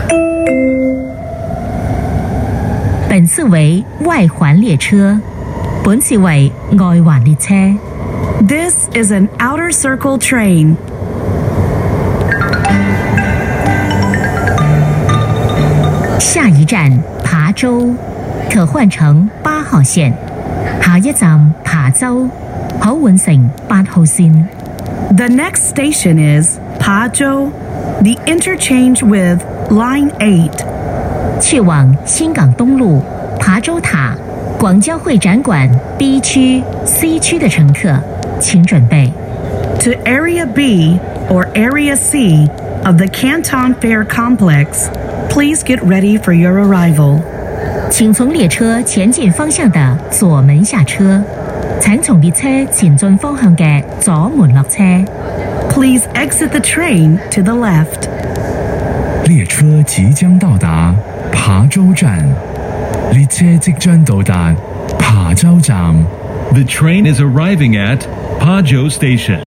本次为外环列车，本次为外环列车。 This is an outer circle train. 下一站琶洲，可换乘8號線。下一站琶洲，可換乘8號線。 The next station is Pazhou, the interchange with Line 8. 去往新港东路琶洲塔广交会展馆 B 区、C 区的乘客，请准备。 To Area B or Area C of the Canton Fair Complex, please get ready for your arrival. 請從列車前進方向的左門下車，請從列車前進方向嘅左門落車。 Please exit the train to the left. 列車即將到達琶洲站，列車即將到達琶洲站。 The train is arriving at Pazhou Station.